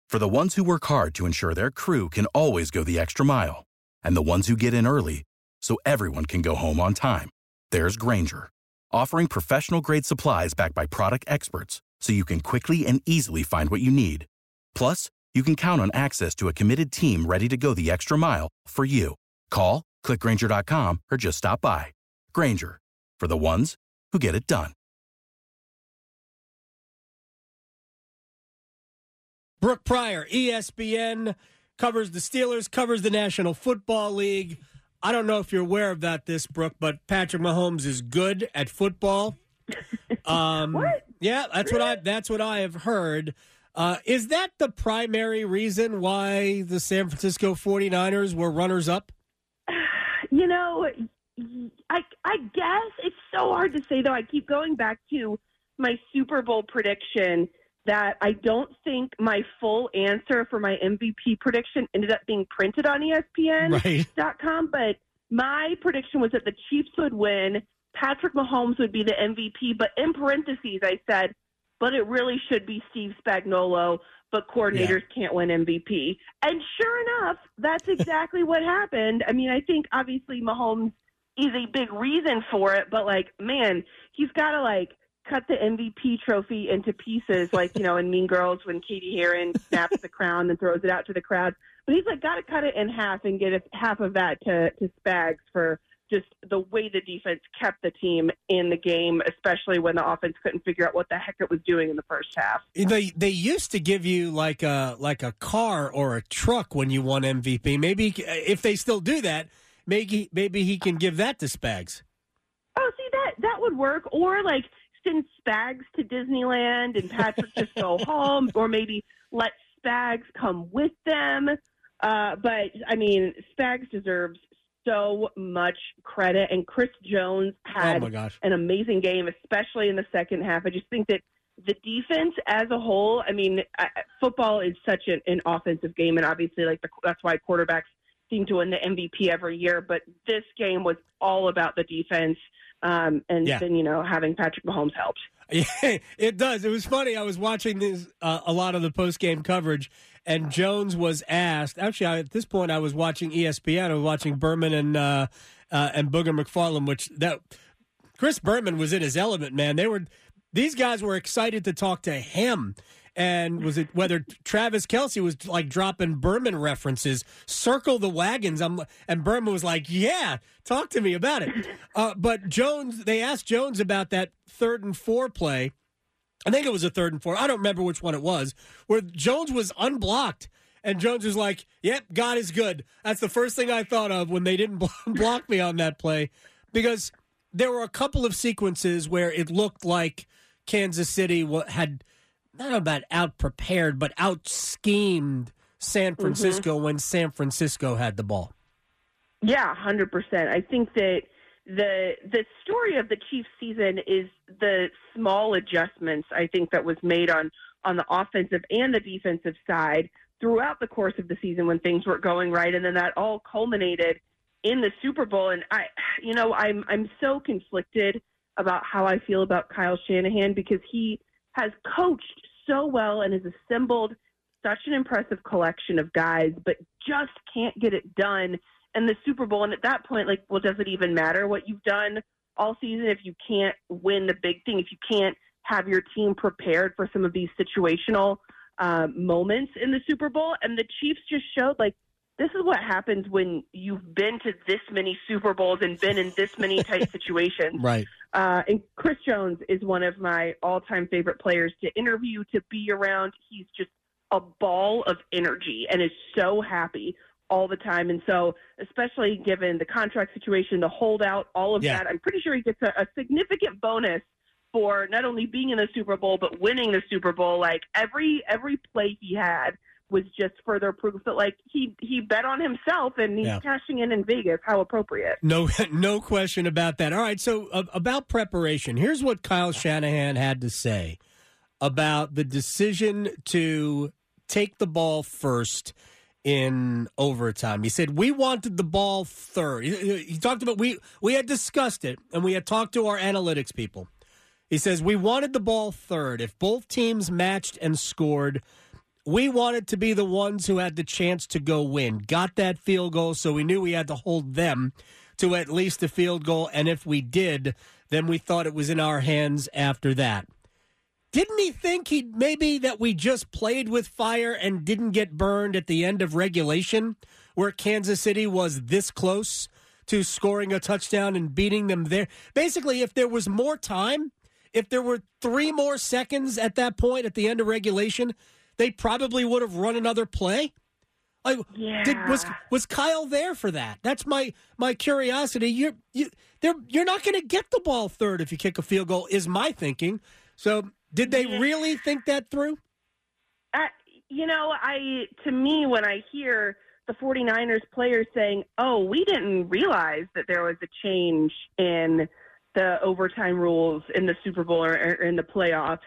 For the ones who work hard to ensure their crew can always go the extra mile, and the ones who get in early so everyone can go home on time, there's Grainger, offering professional-grade supplies backed by product experts so you can quickly and easily find what you need. Plus, you can count on access to a committed team ready to go the extra mile for you. Call, click Grainger.com, or just stop by. Grainger, for the ones who get it done. Brooke Pryor, ESPN, covers the Steelers, covers the National Football League. I don't know if you're aware of this, Brooke, but Patrick Mahomes is good at football. What? Yeah, that's what I have heard. Is that the primary reason why the San Francisco 49ers were runners-up? You know, I guess it's so hard to say, though. I keep going back to my Super Bowl prediction that I don't think my full answer for my MVP prediction ended up being printed on ESPN.com, but my prediction was that the Chiefs would win, Patrick Mahomes would be the MVP, but in parentheses I said, but it really should be Steve Spagnuolo, but coordinators can't win MVP. And sure enough, that's exactly what happened. I mean, I think obviously Mahomes is a big reason for it, but man, he's got to cut the MVP trophy into pieces, in Mean Girls when Katie Heron snaps the crown and throws it out to the crowd. But he's got to cut it in half and get half of that to Spags for just the way the defense kept the team in the game, especially when the offense couldn't figure out what the heck it was doing in the first half. They used to give you like a car or a truck when you won MVP. Maybe if they still do that, maybe he can give that to Spags. Oh, see, that would work. Or send Spags to Disneyland and Patrick just go home, or maybe let Spags come with them. But, I mean, Spags deserves so much credit, and Chris Jones had an amazing game, especially in the second half. I just think that the defense as a whole, I mean, football is such an offensive game, and obviously that's why quarterbacks seem to win the MVP every year, but this game was all about the defense. Then, having Patrick Mahomes helped. Yeah, it does. It was funny. I was watching a lot of the post-game coverage, and Jones was asked. Actually, at this point, I was watching ESPN. I was watching Berman and Booger McFarland, Chris Berman was in his element, man. These guys were excited to talk to him. And was it whether Travis Kelce was dropping Berman references, circle the wagons? And Berman was like, yeah, talk to me about it. But Jones, they asked Jones about that 3rd and 4 play. I think it was a 3rd and 4. I don't remember which one it was, where Jones was unblocked. And Jones was like, yep, God is good. That's the first thing I thought of when they didn't block me on that play. Because there were a couple of sequences where it looked like Kansas City had – not about out-prepared, but out-schemed San Francisco when San Francisco had the ball. Yeah, 100%. I think that the story of the Chiefs season is the small adjustments, I think, that was made on the offensive and the defensive side throughout the course of the season when things weren't going right, and then that all culminated in the Super Bowl. And I'm so conflicted about how I feel about Kyle Shanahan because he has coached so well and has assembled such an impressive collection of guys, but just can't get it done in the Super Bowl. And at that point, does it even matter what you've done all season if you can't win the big thing, if you can't have your team prepared for some of these situational moments in the Super Bowl? And the Chiefs just showed, this is what happens when you've been to this many Super Bowls and been in this many tight situations. Right. And Chris Jones is one of my all-time favorite players to interview, to be around. He's just a ball of energy and is so happy all the time. And so, especially given the contract situation, the holdout, all of that, I'm pretty sure he gets a significant bonus for not only being in the Super Bowl, but winning the Super Bowl. Every play he had was just further proof that he bet on himself and he's cashing in Vegas. How appropriate. No question about that. All right. So about preparation, here's what Kyle Shanahan had to say about the decision to take the ball first in overtime. He said, we wanted the ball third. He talked about, we had discussed it and we had talked to our analytics people. He says, we wanted the ball third. If both teams matched and scored, we wanted to be the ones who had the chance to go win. Got that field goal, so we knew we had to hold them to at least a field goal. And if we did, then we thought it was in our hands after that. Didn't he think maybe that we just played with fire and didn't get burned at the end of regulation, where Kansas City was this close to scoring a touchdown and beating them there? Basically, if there was more time, if there were 3 more seconds at that point at the end of regulation, they probably would have run another play. Like, was Kyle there for that? That's my curiosity. You're not going to get the ball third if you kick a field goal, is my thinking. So did they really think that through? To me, when I hear the 49ers players saying, oh, we didn't realize that there was a change in the overtime rules in the Super Bowl or in the playoffs,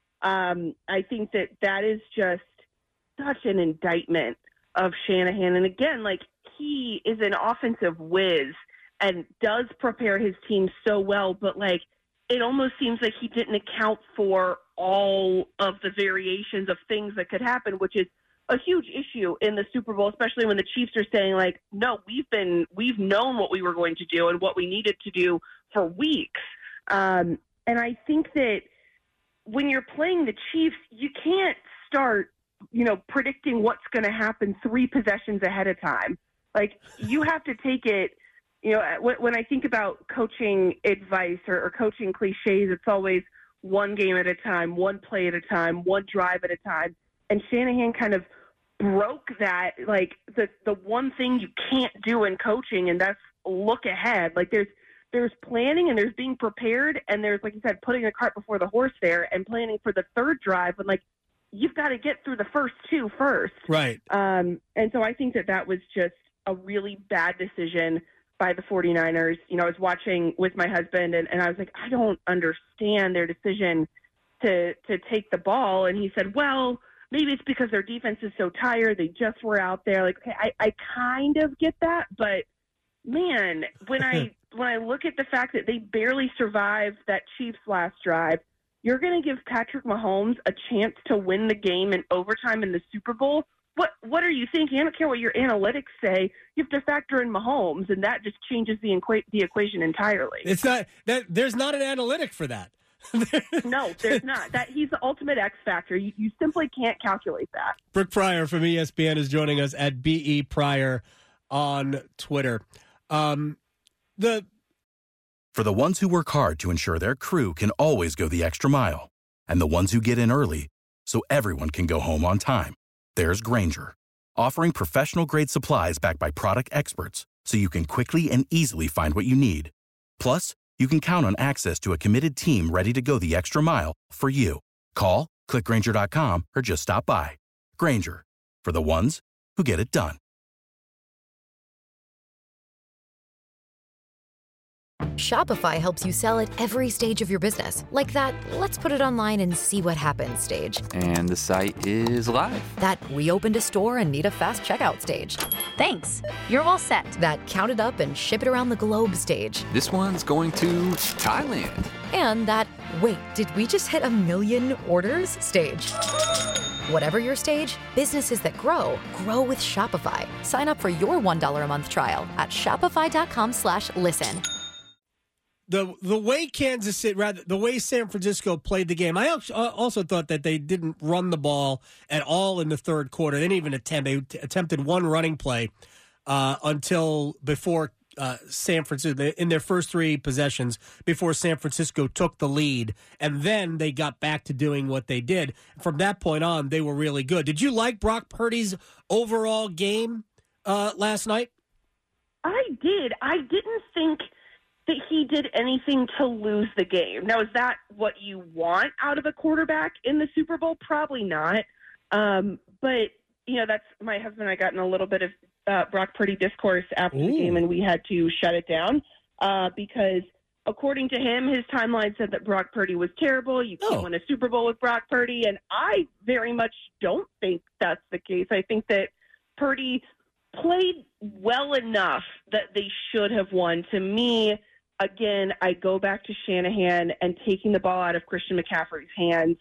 I think that is just such an indictment of Shanahan. And again, like, he is an offensive whiz and does prepare his team so well, but like, it almost seems like he didn't account for all of the variations of things that could happen, which is a huge issue in the Super Bowl, especially when the Chiefs are saying, like, no, we've known what we were going to do and what we needed to do for weeks. And I think that when you're playing the Chiefs, you can't start, predicting what's going to happen 3 possessions ahead of time. Like, you have to take it. When I think about coaching advice or coaching cliches, it's always one game at a time, one play at a time, one drive at a time. And Shanahan kind of broke that, like, the one thing you can't do in coaching, and that's look ahead. Like, there's planning and there's being prepared, and there's, like you said, putting the cart before the horse there and planning for the third drive. And, like, you've got to get through the first 2 first. Right. And so I think that was just a really bad decision by the 49ers. I was watching with my husband, and I was like, I don't understand their decision to take the ball. And he said, well, maybe it's because their defense is so tired. They just were out there. Like, okay, I kind of get that. But, man, when I look at the fact that they barely survived that Chiefs last drive, you're going to give Patrick Mahomes a chance to win the game in overtime in the Super Bowl? What are you thinking? I don't care what your analytics say. You have to factor in Mahomes, and that just changes the equation entirely. It's not that there's not an analytic for that. No, there's not. That he's the ultimate X factor. You simply can't calculate that. Brooke Pryor from ESPN is joining us at BE Pryor on Twitter. For the ones who work hard to ensure their crew can always go the extra mile, and the ones who get in early so everyone can go home on time, there's Grainger, offering professional-grade supplies backed by product experts so you can quickly and easily find what you need. Plus, you can count on access to a committed team ready to go the extra mile for you. Call, click Grainger.com, or just stop by. Grainger, for the ones who get it done. Shopify helps you sell at every stage of your business. Like that, let's put it online and see what happens stage. And the site is live. That we opened a store and need a fast checkout stage. Thanks. You're all set. That count it up and ship it around the globe stage. This one's going to Thailand. And that, wait, did we just hit 1 million orders stage? Whatever your stage, businesses that grow with Shopify. Sign up for your $1 a month trial at shopify.com/listen. The way Kansas City, rather the way San Francisco played the game, I also thought that they didn't run the ball at all in the third quarter. They didn't even attempt. They attempted one running play until before San Francisco, in their first 3 possessions, before San Francisco took the lead. And then they got back to doing what they did. From that point on, they were really good. Did you like Brock Purdy's overall game last night? I did. I didn't think that he did anything to lose the game. Now, is that what you want out of a quarterback in the Super Bowl? Probably not. But, that's my husband and I got in a little bit of Brock Purdy discourse after the game, and we had to shut it down because, according to him, his timeline said that Brock Purdy was terrible. You can't win a Super Bowl with Brock Purdy, and I very much don't think that's the case. I think that Purdy played well enough that they should have won. To me, again, I go back to Shanahan and taking the ball out of Christian McCaffrey's hands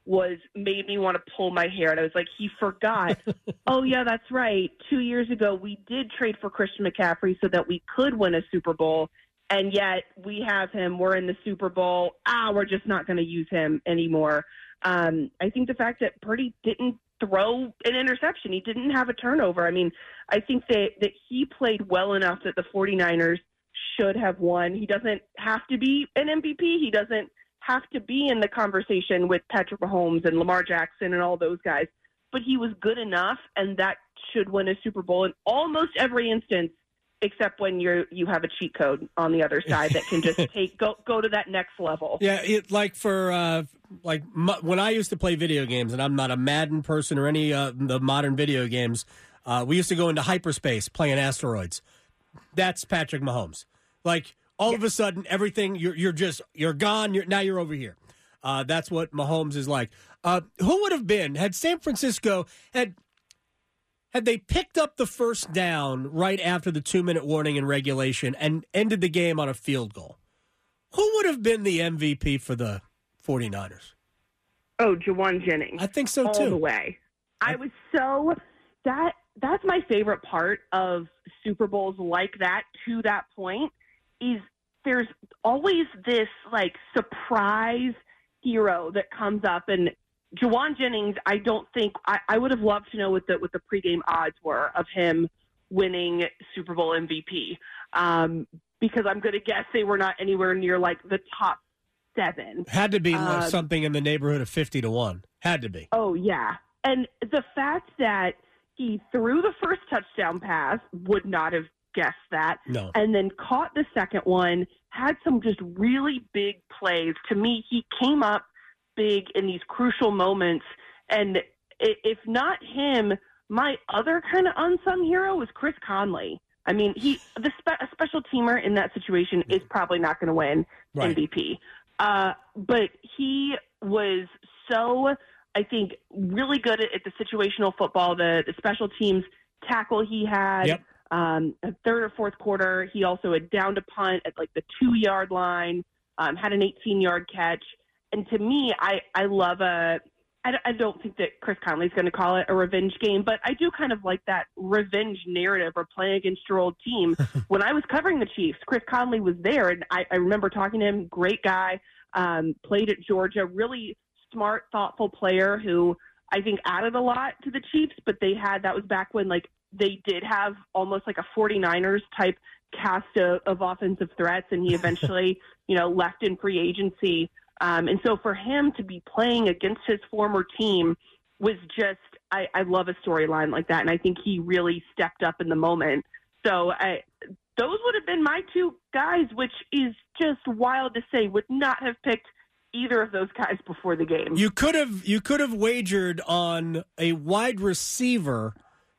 made me want to pull my hair. And I was like, he forgot. Oh, yeah, that's right. 2 years ago, we did trade for Christian McCaffrey so that we could win a Super Bowl. And yet we have him. We're in the Super Bowl. We're just not going to use him anymore. I think the fact that Purdy didn't throw an interception, he didn't have a turnover. I mean, I think that he played well enough that the 49ers should have won. He doesn't have to be an MVP. He doesn't have to be in the conversation with Patrick Mahomes and Lamar Jackson and all those guys. But he was good enough, and that should win a Super Bowl in almost every instance, except when you have a cheat code on the other side that can just go to that next level. Yeah, when I used to play video games, and I'm not a Madden person or any the modern video games, we used to go into hyperspace playing asteroids. That's Patrick Mahomes. Like all of a sudden, everything you're gone. Now you're over here. That's what Mahomes is like. Who would have been had San Francisco had they picked up the first down right after the 2-minute warning in regulation and ended the game on a field goal? Who would have been the MVP for the 49ers? Oh, Juwan Jennings. I think so, too. All the way. I was so – that's my favorite part of Super Bowls like that to that point is there's always this, like, surprise hero that comes up. And Juwan Jennings, I don't think I would have loved to know what the pregame odds were of him winning Super Bowl MVP, because I'm going to guess they were not anywhere near like the top 7. Had to be something in the neighborhood of 50-1. Had to be. Oh yeah, and the fact that he threw the first touchdown pass, would not have guessed that. No, and then caught the second one, had some just really big plays. To me, he came up big in these crucial moments, and if not him, my other kind of unsung hero was Chris Conley. I mean, a special teamer in that situation is probably not going to win MVP, but he was so, I think, really good at the situational football, the special teams tackle he had. Yep. A third or fourth quarter, he also had downed a punt at like the 2-yard line, had an 18-yard catch. And to me, I love I don't think that Chris Conley's going to call it a revenge game, but I do kind of like that revenge narrative or playing against your old team. When I was covering the Chiefs, Chris Conley was there, and I remember talking to him. Great guy, played at Georgia, really smart, thoughtful player who I think added a lot to the Chiefs, but that was back when like they did have almost like a 49ers type cast of offensive threats, and he eventually, left in free agency. And so for him to be playing against his former team was just, I love a storyline like that. And I think he really stepped up in the moment. So those would have been my 2 guys, which is just wild to say. Would not have picked either of those guys before the game. You could have wagered on a wide receiver,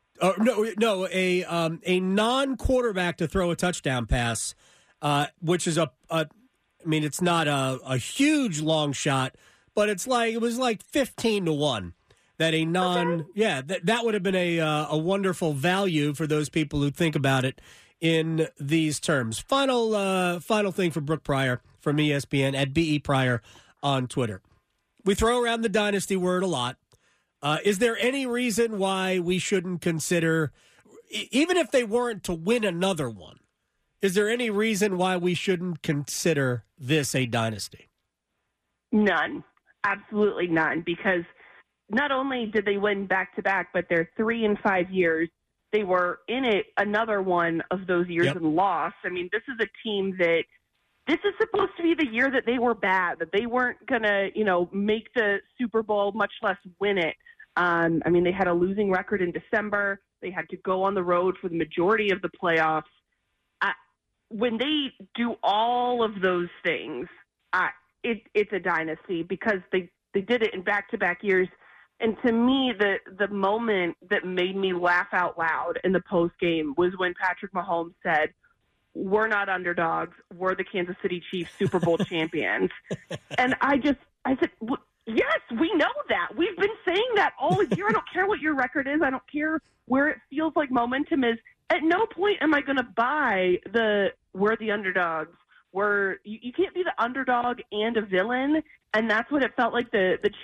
a non-quarterback to throw a touchdown pass, which is it's not a huge long shot, but it was like 15-1 that that would have been a wonderful value for those people who think about it in these terms. Final thing for Brooke Pryor from ESPN at BE Pryor on Twitter. We throw around the dynasty word a lot. Is there any reason why we shouldn't consider, even if they weren't to win another one, is there any reason why we shouldn't consider this a dynasty? None. Absolutely none. Because not only did they win back-to-back, but they're 3 in 5 years. They were in it another one of those years and lost. I mean, this is a team that this is supposed to be the year that they were bad, that they weren't going to, make the Super Bowl, much less win it. They had a losing record in December. They had to go on the road for the majority of the playoffs. When they do all of those things, it's a dynasty because they did it in back-to-back years. And to me, the moment that made me laugh out loud in the postgame was when Patrick Mahomes said, "We're not underdogs. We're the Kansas City Chiefs Super Bowl champions." And I said, yes, we know that. We've been saying that all year. I don't care what your record is. I don't care where it feels like momentum is. At no point am I going to buy we're the underdogs. You can't be the underdog and a villain, and that's what it felt like the Chiefs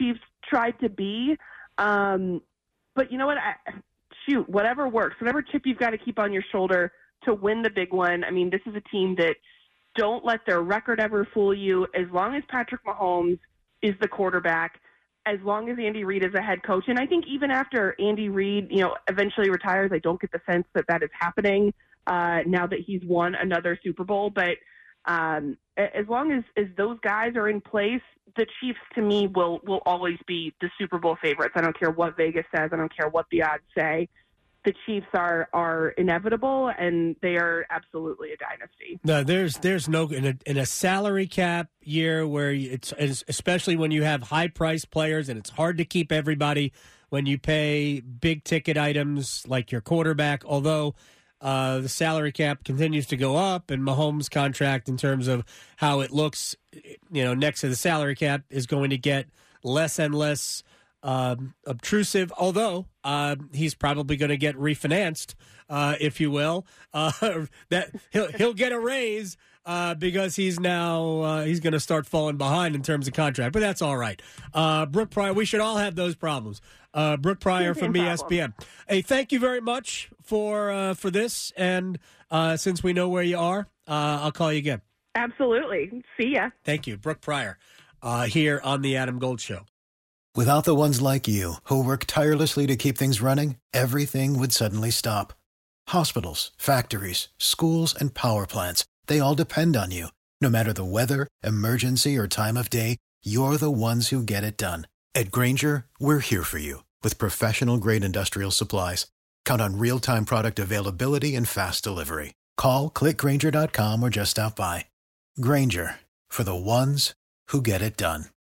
tried to be. But you know what? Whatever works, whatever chip you've got to keep on your shoulder to win the big one. I mean, this is a team that don't let their record ever fool you. As long as Patrick Mahomes is the quarterback, as long as Andy Reid is a head coach. And I think even after Andy Reid, eventually retires, I don't get the sense that is happening now that he's won another Super Bowl. But as long as those guys are in place, the Chiefs, to me, will always be the Super Bowl favorites. I don't care what Vegas says. I don't care what the odds say. The Chiefs are inevitable, and they are absolutely a dynasty. No, there's no in a salary cap year where it's especially when you have high priced players and it's hard to keep everybody when you pay big ticket items like your quarterback. Although the salary cap continues to go up, and Mahomes' contract in terms of how it looks, next to the salary cap is going to get less and less obtrusive, although he's probably going to get refinanced, if you will. That he'll get a raise because he's now he's going to start falling behind in terms of contract, but that's all right. Brooke Pryor, we should all have those problems. Brooke Pryor from ESPN. Hey, thank you very much for this, and since we know where you are, I'll call you again. Absolutely. See ya. Thank you, Brooke Pryor, here on the Adam Gold Show. Without the ones like you, who work tirelessly to keep things running, everything would suddenly stop. Hospitals, factories, schools, and power plants, they all depend on you. No matter the weather, emergency, or time of day, you're the ones who get it done. At Grainger, we're here for you with professional-grade industrial supplies. Count on real-time product availability and fast delivery. Call, click Grainger.com, or just stop by. Grainger, for the ones who get it done.